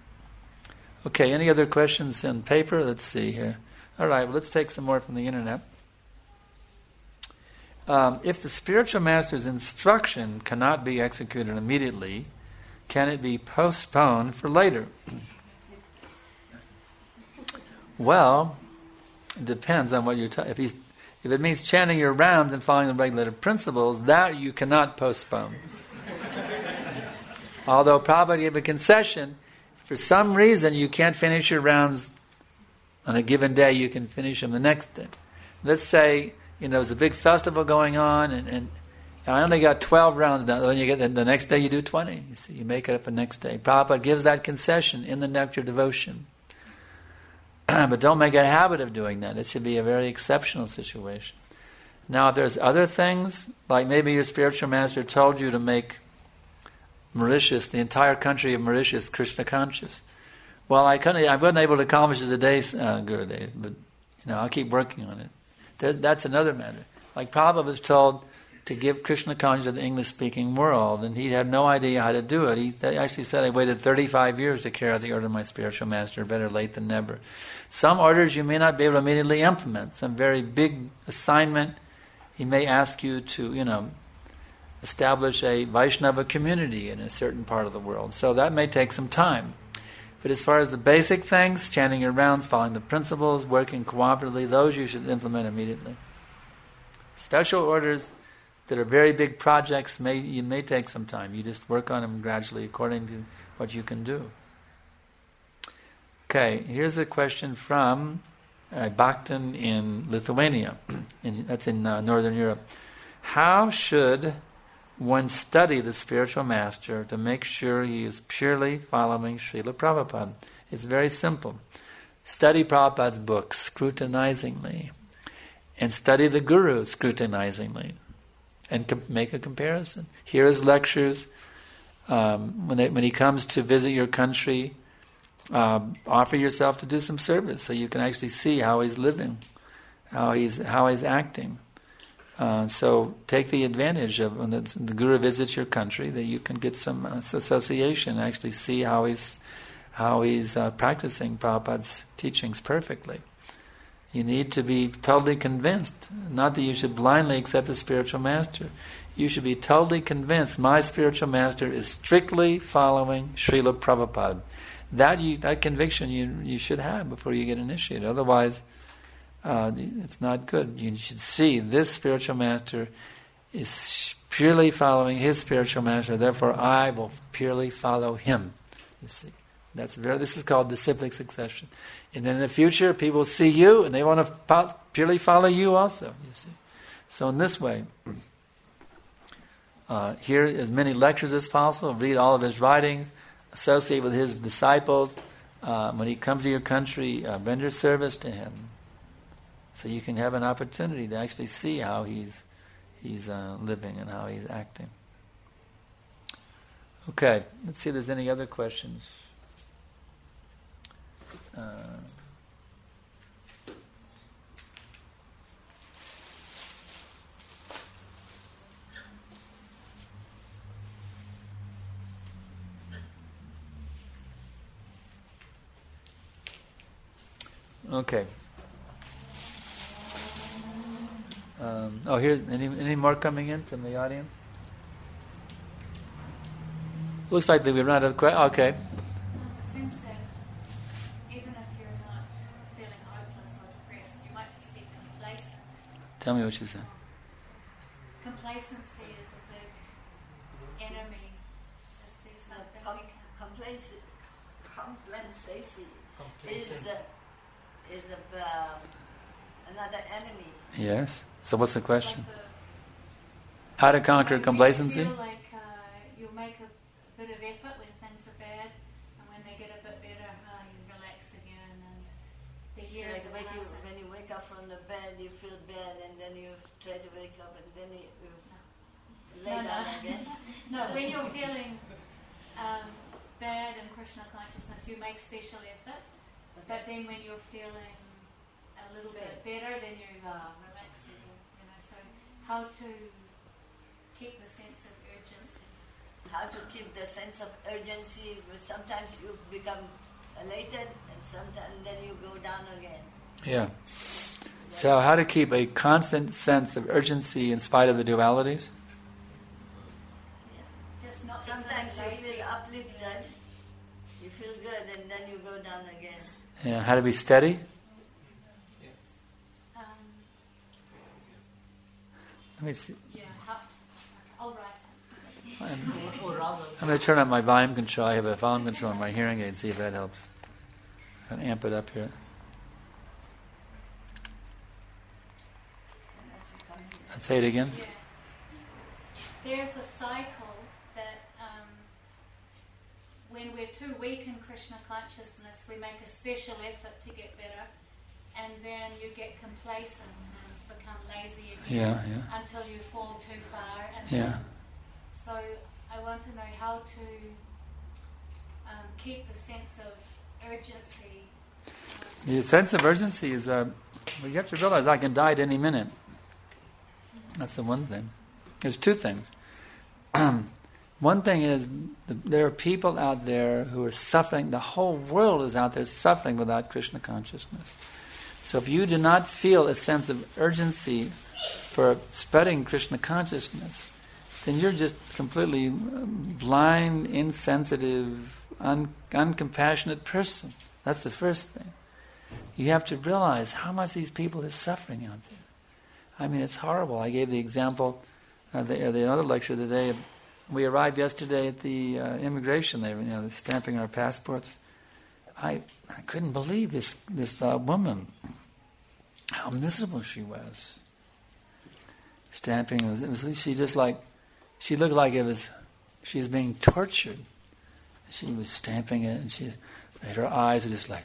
Okay, any other questions on paper? Let's see here. All right, well, let's take some more from the internet. Um, if the spiritual master's instruction cannot be executed immediately, can it be postponed for later? Well, it depends on what you're talking. If he's, if it means chanting your rounds and following the regulative principles, that you cannot postpone. Although Prabhupada gave a concession, for some reason you can't finish your rounds on a given day, you can finish them the next day. Let's say, you know, there's a big festival going on, and, and, and I only got twelve rounds done. Then you get the, the next day you do twenty. You see, you make it up the next day. Prabhupada gives that concession in the Nectar Devotion. but don't make a habit of doing that. It should be a very exceptional situation. Now, if there's other things, like maybe your spiritual master told you to make Mauritius, the entire country of Mauritius, Krishna conscious. Well, I couldn't. I wasn't able to accomplish it today, uh, Gurudev, but you know, I'll keep working on it. There, that's another matter. Like Prabhupada was told to give Krishna consciousness to the English-speaking world, and he had no idea how to do it. He th- actually said, I waited thirty-five years to carry out the order of my spiritual master, better late than never. Some orders you may not be able to immediately implement. Some very big assignment, he may ask you to, you know, establish a Vaishnava community in a certain part of the world. So that may take some time. But as far as the basic things, chanting your rounds, following the principles, working cooperatively, those you should implement immediately. Special orders that are very big projects, may you may take some time. You just work on them gradually according to what you can do. Okay, here's a question from uh, Bakhtin in Lithuania. in, that's in uh, Northern Europe. How should one study the spiritual master to make sure he is purely following Srila Prabhupada? It's very simple. Study Prabhupada's books scrutinizingly, and study the Guru scrutinizingly, and com- make a comparison. Hear his lectures. Um, when, they, when he comes to visit your country, uh, offer yourself to do some service so you can actually see how he's living, how he's how he's acting. Uh, so take the advantage of when the, the Guru visits your country, that you can get some uh, association, actually see how he's how he's uh, practicing Prabhupada's teachings perfectly. You need to be totally convinced, not that you should blindly accept a spiritual master. You should be totally convinced my spiritual master is strictly following Srila Prabhupada. That you, that conviction you you should have before you get initiated. Otherwise, uh, it's not good. You should see this spiritual master is purely following his spiritual master. Therefore, I will purely follow him. You see, that's very. This is called disciplic succession. And then in the future, people see you and they want to purely follow you also. You see, so in this way, uh, hear as many lectures as possible. Read all of his writings. Associate with his disciples. Uh, when he comes to your country, uh, render service to him, so you can have an opportunity to actually see how he's he's uh, living and how he's acting. Okay, let's see if there's any other questions. Uh, Okay. Um, oh, here, any any more coming in from the audience? Looks like that we've run out of questions. Okay. It seems that even if you're not feeling hopeless or depressed, you might just be complacent. Tell me what you said. Complacency is a big enemy. Is there something Com- we can... complacency, complacency is the is a, um, another enemy. Yes. So what's the question? Like the, How to conquer like complacency? You feel like uh, you'll make a bit of effort when things are bad, and when they get a bit better, uh, you relax again, and the It's years like are when you, passing. when you wake up from the bed, you feel bad, and then you try to wake up, and then you, you lay No, down no. again. No, when you're feeling um, bad in Krishna consciousness, you make special effort. But then when you're feeling a little bit better, then you uh, relax again. You know, so how to keep the sense of urgency? How to keep the sense of urgency? But sometimes you become elated, and sometimes then you go down again. Yeah. So how to keep a constant sense of urgency in spite of the dualities? Just not Sometimes you becoming lazy. feel uplifted, you feel good, and then you go down again. Yeah. How to be steady? Um, Let me see. yeah, how, I'll write it. I'm, I'm going to turn up my volume control. I have a volume control on my hearing aid. See if that helps. I'm going to amp it up here. Let's say it again. Yeah. There's a cycle that um, when when we're too weak in Krishna consciousness, we make a special effort to get better, and then you get complacent and become lazy again Yeah, yeah. until you fall too far. And Yeah. so I want to know how to um, keep the sense of urgency. Um, The sense of urgency is, uh, well, you have to realize I can die at any minute. That's the one thing. There's two things. One thing is, the, there are people out there who are suffering. The whole world is out there suffering without Krishna consciousness. So if you do not feel a sense of urgency for spreading Krishna consciousness, then you're just completely blind, insensitive, un- uncompassionate person. That's the first thing. You have to realize how much these people are suffering out there. I mean, it's horrible. I gave the example, uh, the, uh, the other lecture today. We arrived yesterday at the uh, immigration. They were, you know, stamping our passports. I I couldn't believe this this uh, woman, how miserable she was. Stamping, it was, it was she just like, she looked like it was, she was being tortured. She was stamping it, and she, and her eyes were just like.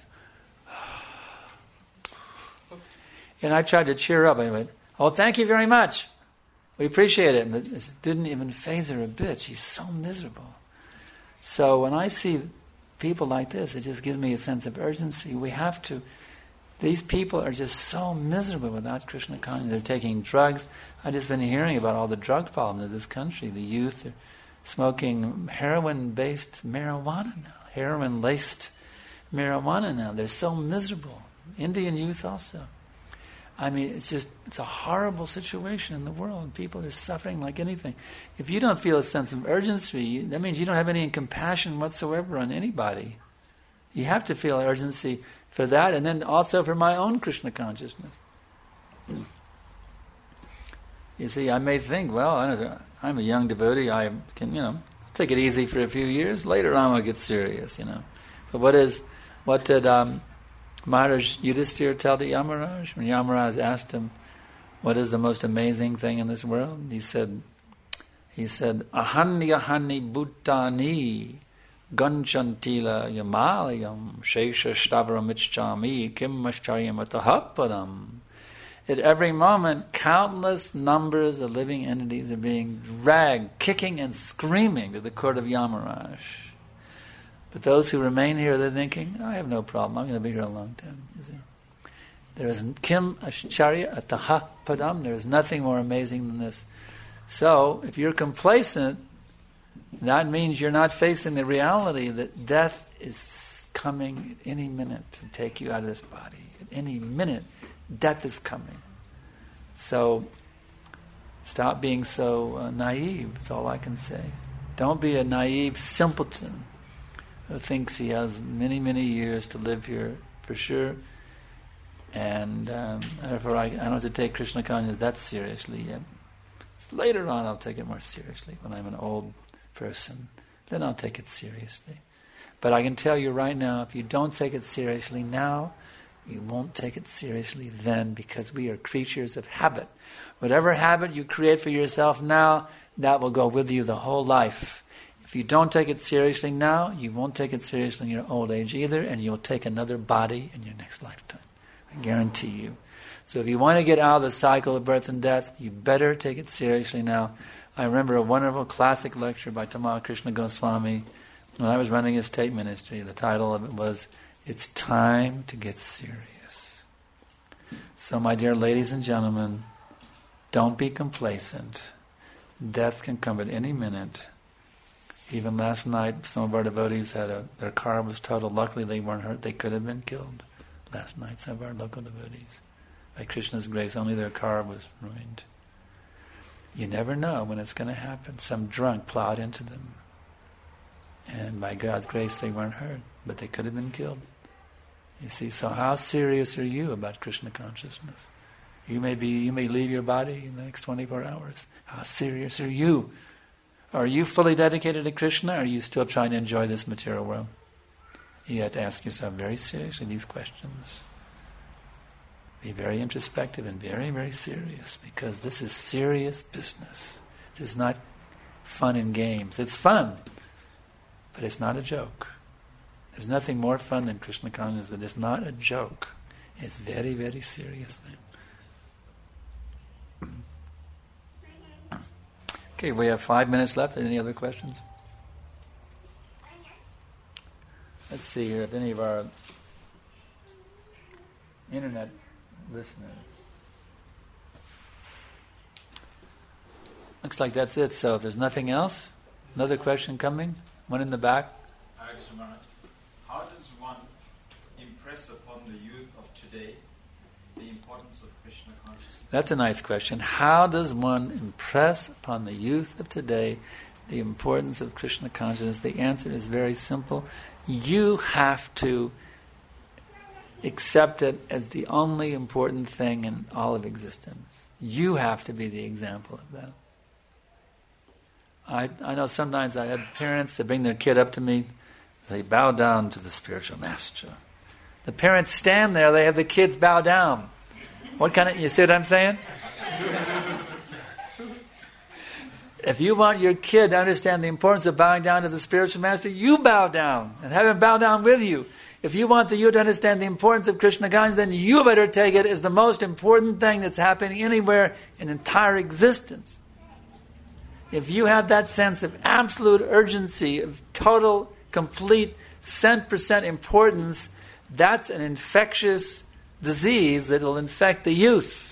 And I tried to cheer her up. I went, "Oh, thank you very much. We appreciate it." But it didn't even faze her a bit. She's so miserable. So when I see people like this, it just gives me a sense of urgency. We have to. These people are just so miserable without Krishna consciousness. They're taking drugs. I've just been hearing about all the drug problems in this country. The youth are smoking heroin-based marijuana now. Heroin-laced marijuana now. They're so miserable. Indian youth also. I mean, it's just, it's a horrible situation in the world. People are suffering like anything. If you don't feel a sense of urgency, that means you don't have any compassion whatsoever on anybody. You have to feel urgency for that, and then also for my own Krishna consciousness. You see, I may think, well, I'm a young devotee, I can, you know, take it easy for a few years. Later on I'll get serious, you know. But what is, what did... Um, Maharaj Yudhisthira tell to Yamaraj? When Yamaraj asked him, what is the most amazing thing in this world? He said, he said, Ahani ahani bhutani ganchantila yamalayam shesha stavramicchami kimmaschayam atahapadam. At every moment, countless numbers of living entities are being dragged, kicking and screaming to the court of Yamaraj. But those who remain here, they're thinking, I have no problem, I'm going to be here a long time. You see? There is kim ascharya ataha padam, there is nothing more amazing than this. So, if you're complacent, that means you're not facing the reality that death is coming at any minute to take you out of this body. At any minute, death is coming. So, stop being so uh, naive, that's all I can say. Don't be a naive simpleton who thinks he has many, many years to live here, for sure. And um, therefore I, I don't have to take Krishna consciousness that seriously yet. So later on I'll take it more seriously, when I'm an old person. Then I'll take it seriously. But I can tell you right now, if you don't take it seriously now, you won't take it seriously then, because we are creatures of habit. Whatever habit you create for yourself now, that will go with you the whole life. If you don't take it seriously now, you won't take it seriously in your old age either, and you'll take another body in your next lifetime. I guarantee you. So if you want to get out of the cycle of birth and death, you better take it seriously now. I remember a wonderful classic lecture by Tamal Krishna Goswami when I was running his tape ministry. The title of it was, It's Time to Get Serious. So my dear ladies and gentlemen, don't be complacent. Death can come at any minute. Even last night, some of our devotees had a, their car was totaled. Luckily they weren't hurt. They could have been killed last night, some of our local devotees. By Krishna's grace, only their car was ruined. You never know when it's going to happen. Some drunk plowed into them. And by God's grace, they weren't hurt. But they could have been killed. You see, so how serious are you about Krishna consciousness? You may be, you may leave your body in the next twenty-four hours. How serious are you? Are you fully dedicated to Krishna, or are you still trying to enjoy this material world? You have to ask yourself very seriously these questions. Be very introspective and very, very serious, because this is serious business. This is not fun and games. It's fun, But it's not a joke. There's nothing more fun than Krishna consciousness, but it's not a joke. It's very, very serious thing. Okay, we have five minutes left. Any other questions? Let's see here if any of our internet listeners. Looks like that's it. So if there's nothing else, another question coming? One in the back. How does one impress upon the youth of today the importance of Krishna consciousness? That's a nice question. How does one impress upon the youth of today the importance of Krishna consciousness? The answer is very simple. You have to accept it as the only important thing in all of existence. You have to be the example of that. I, I know sometimes I had parents that bring their kid up to me, they bow down to the spiritual master. The parents stand there, they have the kids bow down. What kind of, you see what I'm saying? If you want your kid to understand the importance of bowing down to the spiritual master, you bow down and have him bow down with you. If you want the youth to understand the importance of Krishna consciousness, then you better take it as the most important thing that's happening anywhere in entire existence. If you have that sense of absolute urgency, of total, complete, cent percent importance, that's an infectious disease that will infect the youth.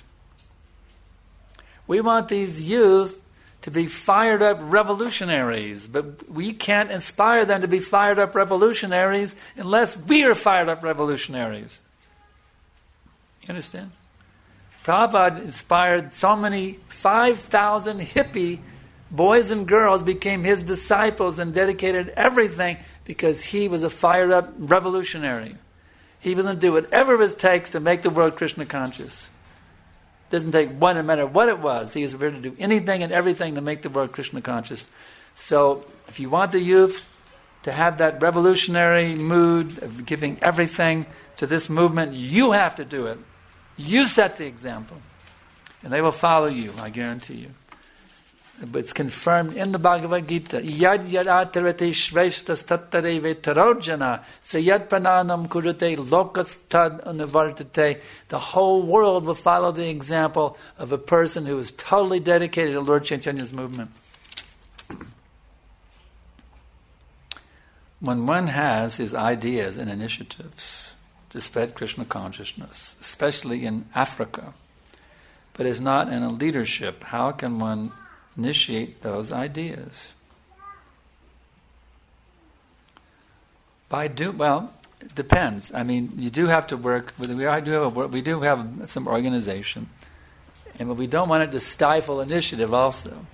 We want these youth to be fired up revolutionaries, but we can't inspire them to be fired up revolutionaries unless we are fired up revolutionaries. You understand? Prabhupada inspired so many, five thousand hippie boys and girls became his disciples and dedicated everything because he was a fired up revolutionary. He was going to do whatever it takes to make the world Krishna conscious. Doesn't take one, no matter what it was. He was prepared to do anything and everything to make the world Krishna conscious. So, if you want the youth to have that revolutionary mood of giving everything to this movement, you have to do it. You set the example. And they will follow you, I guarantee you. But it's confirmed in the Bhagavad Gita. Yad yad atarate shveshtas tattareve tarojana sayad prananam kurute lokas tad univartate. The whole world will follow the example of a person who is totally dedicated to Lord Chaitanya's movement. When one has his ideas and initiatives to spread Krishna consciousness, especially in Africa, but is not in a leadership, how can one initiate those ideas? By do well, it depends. I mean, you do have to work with. We do have a, we do have some organization, and but we don't want it to stifle initiative. Also,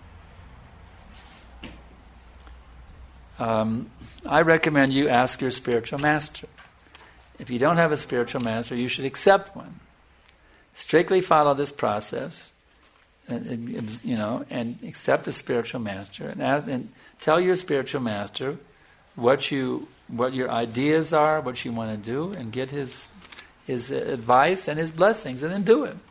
um, I recommend you ask your spiritual master. If you don't have a spiritual master, you should accept one. Strictly follow this process. And, you know, and accept a spiritual master, and, as, and tell your spiritual master what you what your ideas are, what you want to do, and get his his advice and his blessings, and then do it.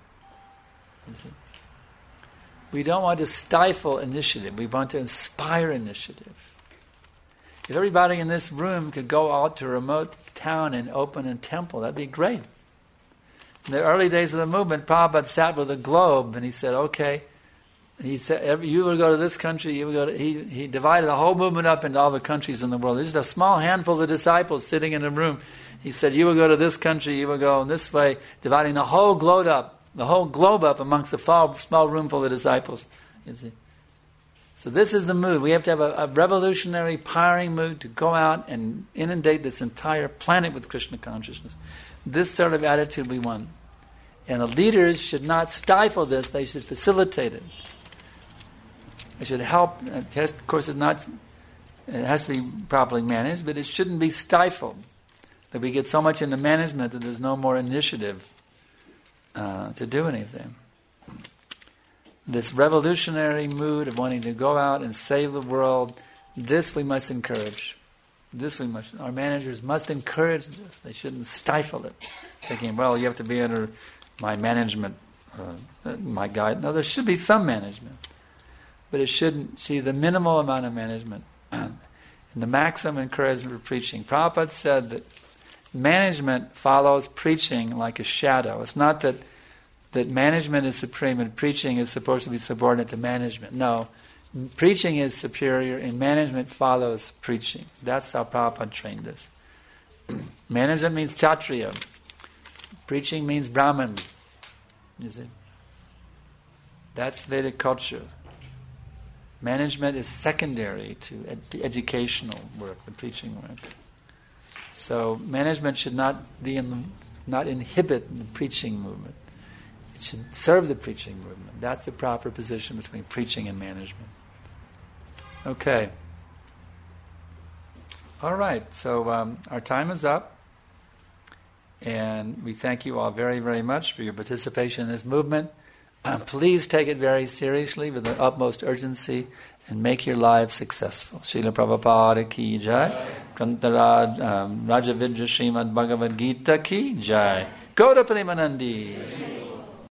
We don't want to stifle initiative. We want to inspire initiative. If everybody in this room could go out to a remote town and open a temple, that'd be great. In the early days of the movement, Prabhupada sat with a globe and he said, okay, he said, every, you would go to this country, you would go to, he, he divided the whole movement up into all the countries in the world. There's just a small handful of disciples sitting in a room. He said, you would go to this country, you would go in this way, dividing the whole globe up, the whole globe up amongst a small, small room full of disciples. You see? So this is the mood. We have to have a, a revolutionary, powering mood to go out and inundate this entire planet with Krishna consciousness. This sort of attitude we want. And the leaders should not stifle this, they should facilitate it. They should help. It has, of course, it's not, it has to be properly managed, but it shouldn't be stifled. That we get so much into management that there's no more initiative uh, to do anything. This revolutionary mood of wanting to go out and save the world, this we must encourage. This we must, our managers must encourage this. They shouldn't stifle it, thinking, well, you have to be under my management, uh, my guide. No, there should be some management, but it shouldn't. See, the minimal amount of management and the maximum encouragement for preaching. Prabhupada said that management follows preaching like a shadow. It's not that, that management is supreme and preaching is supposed to be subordinate to management. No, preaching is superior and management follows preaching. That's how Prabhupada trained us. Management means Kshatriya. Preaching means Brahman. You see? That's Vedic culture. Management is secondary to ed- the educational work, the preaching work. So management should not be in the, not inhibit the preaching movement. It should serve the preaching movement. That's the proper position between preaching and management. Okay. All right. So um, our time is up, and we thank you all very, very much for your participation in this movement. Um, please take it very seriously with the utmost urgency and make your lives successful. Srila Prabhupada ki jai. Grantaraj um, Rajavidya Srimad Bhagavad Gita ki jai. Go to Premanandi.